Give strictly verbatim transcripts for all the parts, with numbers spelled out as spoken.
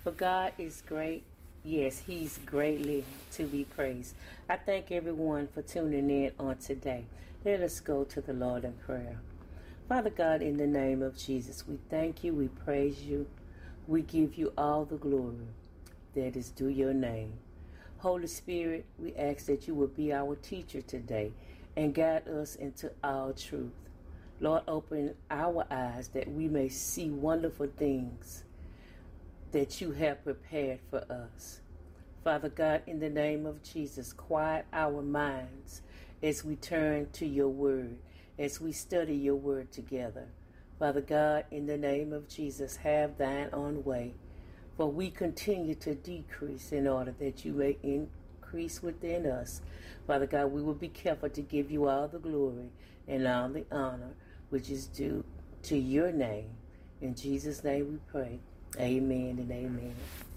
For God is great. Yes, He's greatly to be praised. I thank everyone for tuning in on today. Let us go to the Lord in prayer. Father God, in the name of Jesus, we thank you, we praise you, we give you all the glory that is due your name. Holy Spirit, we ask that you will be our teacher today and guide us into all truth. Lord, open our eyes that we may see wonderful things that you have prepared for us. Father God, in the name of Jesus, quiet our minds as we turn to your word, as we study your word together. Father God, in the name of Jesus, have thine own way. For we continue to decrease in order that you may increase within us. Father God, we will be careful to give you all the glory and all the honor which is due to your name. In Jesus' name we pray. Amen and amen.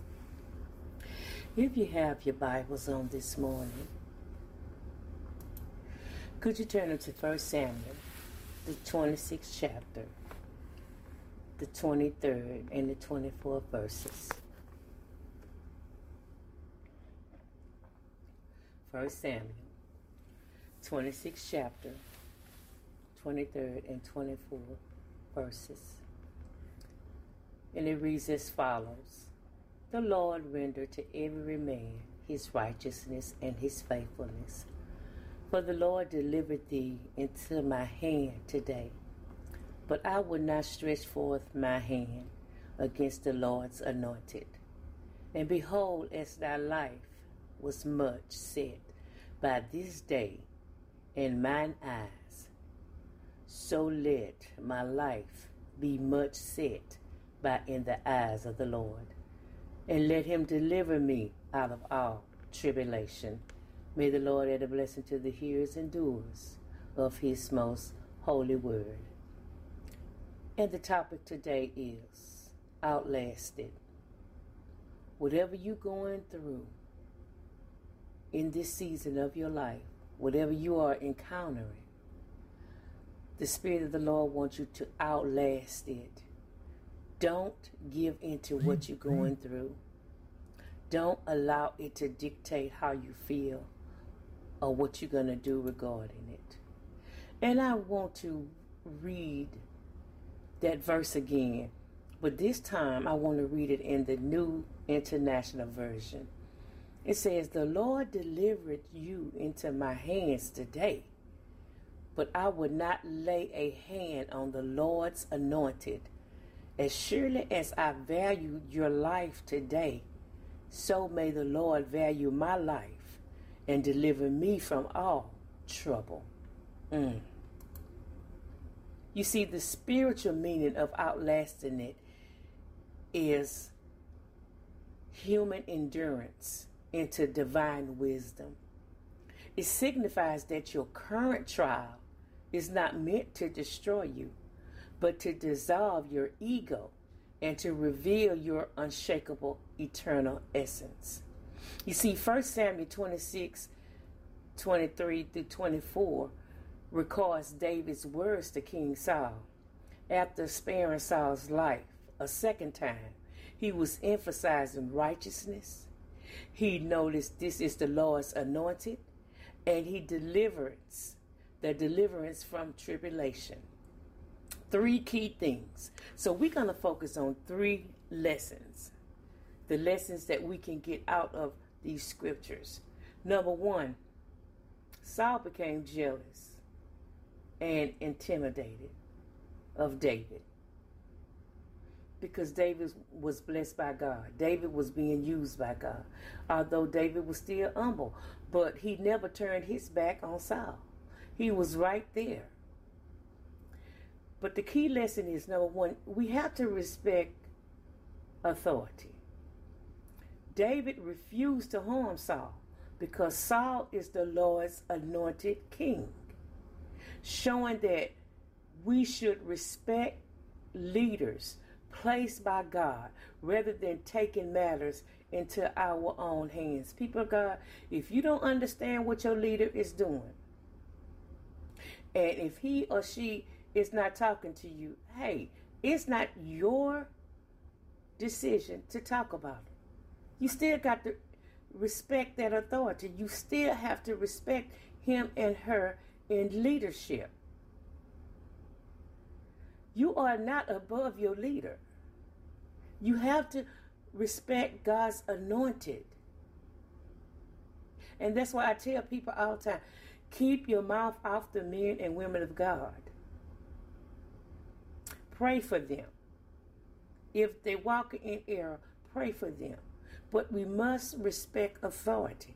If you have your Bibles on this morning, could you turn them to First Samuel, the twenty-sixth chapter, the twenty-third and the twenty-fourth verses. First Samuel, twenty-sixth chapter, twenty-third and twenty-fourth verses. And it reads as follows. The Lord render to every man his righteousness and his faithfulness. For the Lord delivered thee into my hand today. But I will not stretch forth my hand against the Lord's anointed. And behold, as thy life was much set by this day in mine eyes, so let my life be much set by in the eyes of the Lord. And let him deliver me out of all tribulation. May the Lord add a blessing to the hearers and doers of his most holy word. And the topic today is outlasted. Whatever you're going through in this season of your life, whatever you are encountering, the Spirit of the Lord wants you to outlast it. Don't give in to what you're going through. Don't allow it to dictate how you feel or what you're going to do regarding it. And I want to read that verse again, but this time I want to read it in the New International Version. It says, the Lord delivered you into my hands today, but I would not lay a hand on the Lord's anointed. As surely as I value your life today, so may the Lord value my life and deliver me from all trouble. Mm. You see, the spiritual meaning of outlasting it is human endurance into divine wisdom. It signifies that your current trial is not meant to destroy you, but to dissolve your ego and to reveal your unshakable eternal essence. You see, First Samuel twenty-six, twenty-three through twenty-four records David's words to King Saul. After sparing Saul's life a second time, he was emphasizing righteousness. He noticed this is the Lord's anointed, and he deliverance, the deliverance from tribulation. Three key things. So we're going to focus on three lessons. The lessons that we can get out of these scriptures. Number one, Saul became jealous and intimidated of David because David was blessed by God. David was being used by God. Although David was still humble, but he never turned his back on Saul. He was right there. But the key lesson is, number one, we have to respect authority. David refused to harm Saul because Saul is the Lord's anointed king, showing that we should respect leaders placed by God rather than taking matters into our own hands. People of God, if you don't understand what your leader is doing, and if he or she is not talking to you, hey, it's not your decision to talk about it. You still got to respect that authority. You still have to respect him and her in leadership. You are not above your leader. You have to respect God's anointed. And that's why I tell people all the time, keep your mouth off the men and women of God. Pray for them. If they walk in error, pray for them. But we must respect authority.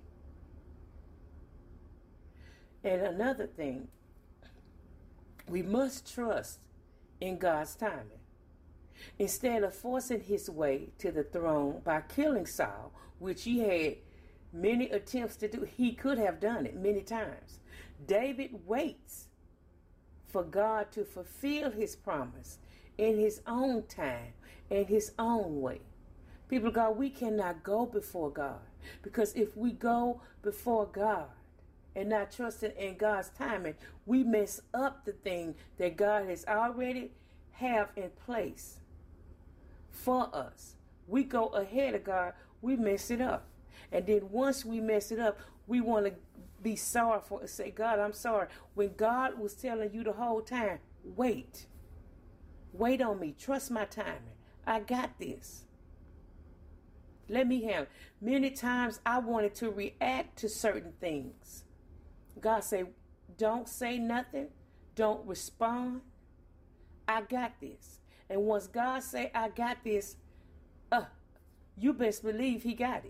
And another thing, we must trust in God's timing. Instead of forcing his way to the throne by killing Saul, which he had many attempts to do, he could have done it many times. David waits for God to fulfill his promise in his own time and his own way. People of God, we cannot go before God, because if we go before God and not trusting in God's timing, we mess up the thing that God has already have in place for us. We go ahead of God, we mess it up. And then once we mess it up, we want to be sorry for it. Say, God, I'm sorry. When God was telling you the whole time, wait. Wait on me. Trust my timing. I got this. Let me handle it. Many times I wanted to react to certain things. God said, don't say nothing. Don't respond. I got this. And once God say, I got this, uh, you best believe he got it.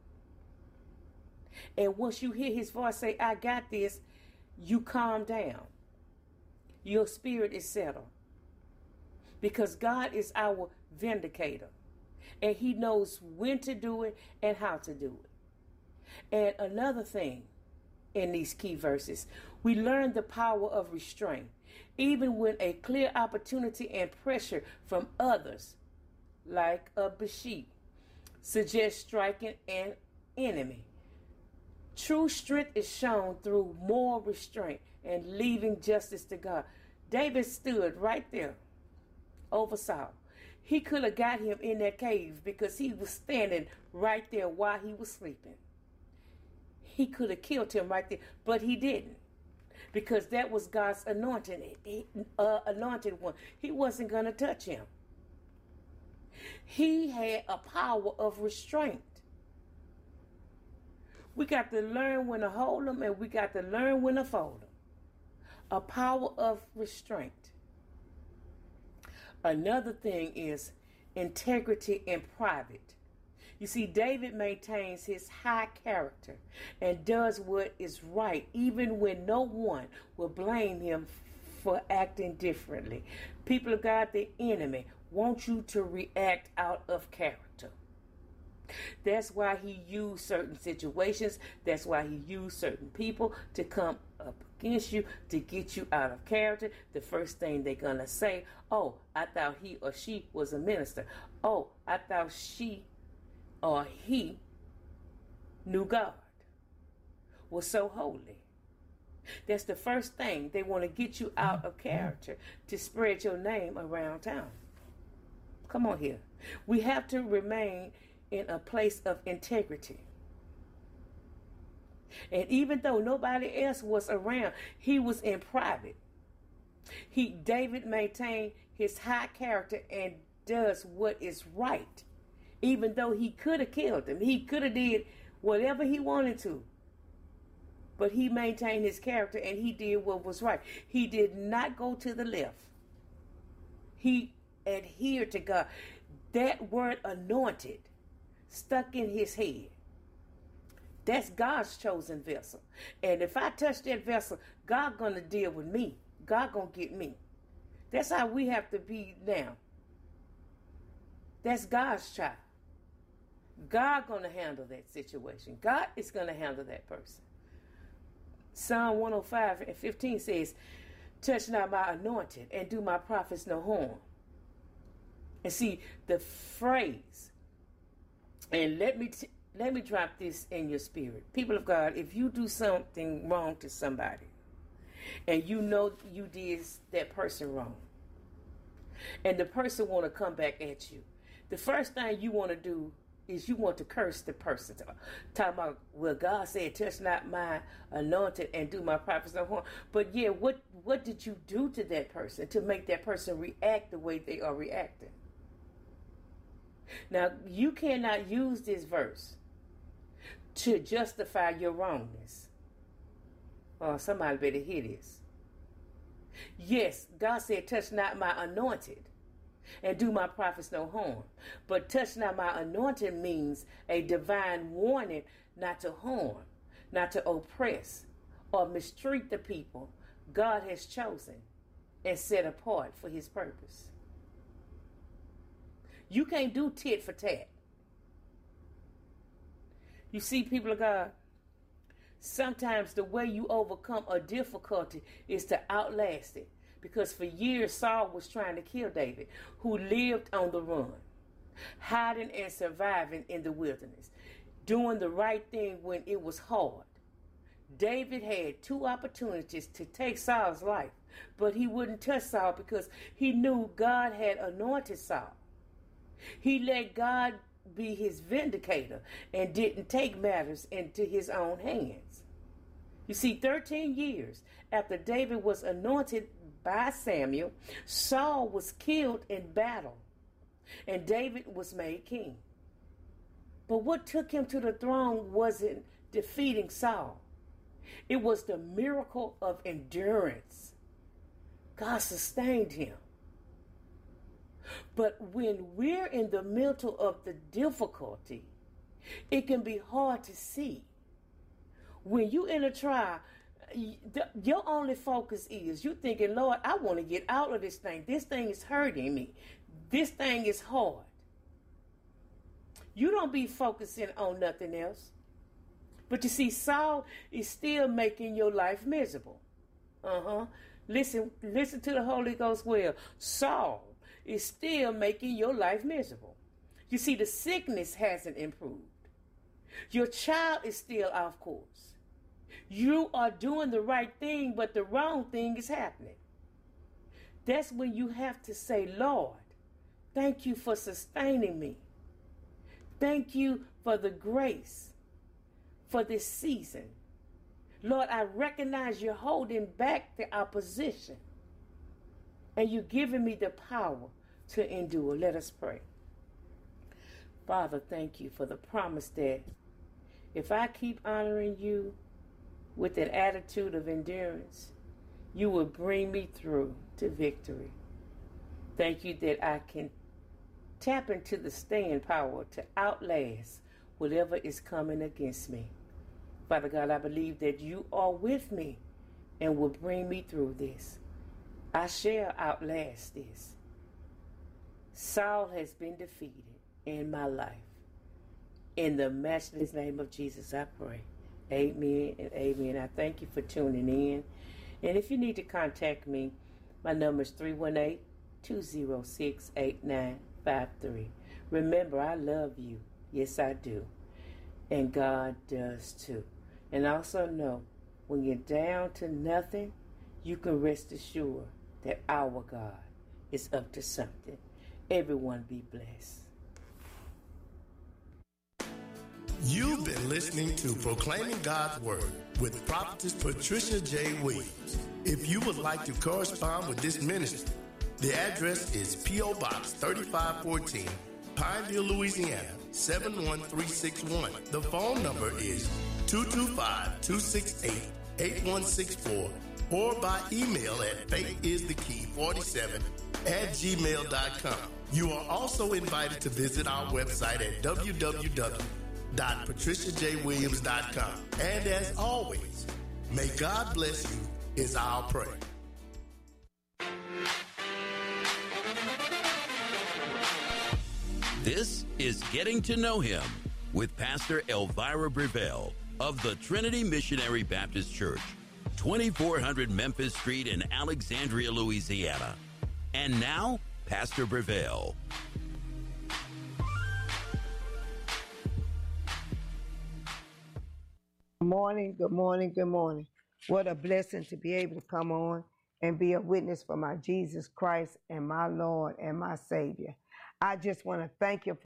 And once you hear his voice say, I got this, you calm down. Your spirit is settled. Because God is our vindicator. And he knows when to do it and how to do it. And another thing in these key verses, we learn the power of restraint. Even when a clear opportunity and pressure from others, like a Bathsheba, suggests striking an enemy. True strength is shown through moral restraint and leaving justice to God. David stood right there over Saul. He could have got him in that cave because he was standing right there while he was sleeping. He could have killed him right there, but he didn't. Because that was God's anointed, uh, anointed one. He wasn't going to touch him. He had a power of restraint. We got to learn when to hold them, and we got to learn when to fold them. A power of restraint. Another thing is integrity in private. You see, David maintains his high character and does what is right, even when no one will blame him for acting differently. People of God, the enemy wants you to react out of character. That's why he used certain situations. That's why he used certain people to come up against you, to get you out of character. The first thing they're going to say, oh, I thought he or she was a minister. Oh, I thought she or he knew God, was so holy. That's the first thing. They want to get you out of character to spread your name around town. Come on here. We have to remain in a place of integrity. And even though nobody else was around, he was in private. He, David maintained his high character and does what is right. Even though he could have killed him. He could have did whatever he wanted to. But he maintained his character and he did what was right. He did not go to the left. He adhered to God. That word anointed stuck in his head. That's God's chosen vessel. And if I touch that vessel, God gonna deal with me. God gonna get me. That's how we have to be now. That's God's child. God gonna handle that situation. God is gonna handle that person. Psalm one oh five and fifteen says, touch not my anointed and do my prophets no harm. And see, the phrase, and let me t- let me drop this in your spirit. People of God, if you do something wrong to somebody, and you know you did that person wrong, and the person want to come back at you, the first thing you want to do is you want to curse the person. Talking about, well, God said, touch not my anointed and do my prophets no harm. But yeah, what, what did you do to that person to make that person react the way they are reacting? Now, you cannot use this verse to justify your wrongness. Oh, somebody better hear this. Yes, God said, touch not my anointed and do my prophets no harm. But touch not my anointed means a divine warning not to harm, not to oppress or mistreat the people God has chosen and set apart for his purpose. You can't do tit for tat. You see, people of God, sometimes the way you overcome a difficulty is to outlast it. Because for years, Saul was trying to kill David, who lived on the run, hiding and surviving in the wilderness, doing the right thing when it was hard. David had two opportunities to take Saul's life, but he wouldn't touch Saul because he knew God had anointed Saul. He let God be his vindicator and didn't take matters into his own hands. You see, thirteen years after David was anointed by Samuel, Saul was killed in battle, and David was made king. But what took him to the throne wasn't defeating Saul. It was the miracle of endurance. God sustained him. But when we're in the middle of the difficulty, it can be hard to see. When you're in a trial, your only focus is you thinking, Lord, I want to get out of this thing. This thing is hurting me. This thing is hard. You don't be focusing on nothing else. But you see, Saul is still making your life miserable. Uh-huh. Listen, listen to the Holy Ghost well. Saul is still making your life miserable. You see, the sickness hasn't improved. Your child is still off course. You are doing the right thing, but the wrong thing is happening. That's when you have to say, Lord, thank you for sustaining me. Thank you for the grace for this season. Lord, I recognize you're holding back the opposition and you're giving me the power to endure. Let us pray. Father, thank you for the promise that if I keep honoring you with an attitude of endurance, you will bring me through to victory. Thank you that I can tap into the staying power to outlast whatever is coming against me. Father God, I believe that you are with me and will bring me through this. I shall outlast this. Saul has been defeated in my life. In the matchless name of Jesus, I pray. Amen and amen. I thank you for tuning in. And if you need to contact me, my number is three one eight, two zero six, eight nine five three. Remember, I love you. Yes, I do. And God does too. And also know, when you're down to nothing, you can rest assured that our God is up to something. Everyone be blessed. You've been listening to Proclaiming God's Word with Prophetess Patricia J. Williams. If you would like to correspond with this ministry, the address is P O. Box thirty-five fourteen, Pineville, Louisiana, seven one three six one. The phone number is two two five, two six eight, eight one six four or by email at faithisthekey forty-seven at gmail dot com. You are also invited to visit our website at w w w dot patricia j williams dot com. And as always, may God bless you is our prayer. This is Getting to Know Him with Pastor Elvira Breville of the Trinity Missionary Baptist Church, twenty-four hundred Memphis Street in Alexandria, Louisiana. And now, Pastor Breville. Good morning, good morning, good morning. What a blessing to be able to come on and be a witness for my Jesus Christ and my Lord and my Savior. I just want to thank you